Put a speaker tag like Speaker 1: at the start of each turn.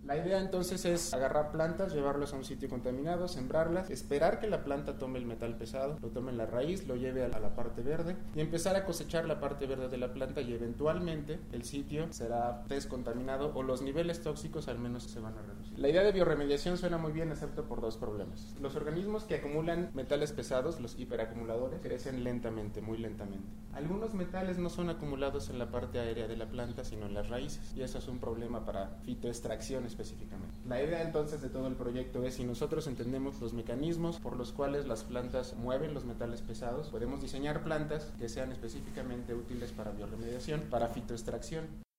Speaker 1: La idea entonces es agarrar plantas, llevarlas a un sitio contaminado, sembrarlas, esperar que la planta tome el metal pesado, lo tome en la raíz, lo lleve a la parte verde y empezar a cosechar la parte verde de la planta, y eventualmente el sitio será descontaminado o los niveles tóxicos al menos se van a reducir. La idea de bioremediación suena muy bien, excepto por dos problemas. Los organismos que acumulan metales pesados, los hiperacumuladores, crecen lentamente, muy lentamente. Algunos metales no son acumulados en la parte aérea de la planta, sino en las raíces, y eso es un problema para fitoextracción específicamente. La idea entonces de todo el proyecto es, si nosotros entendemos los mecanismos por los cuales las plantas mueven los metales pesados, podemos diseñar plantas que sean específicamente útiles para bioremediación, para fitoextracción.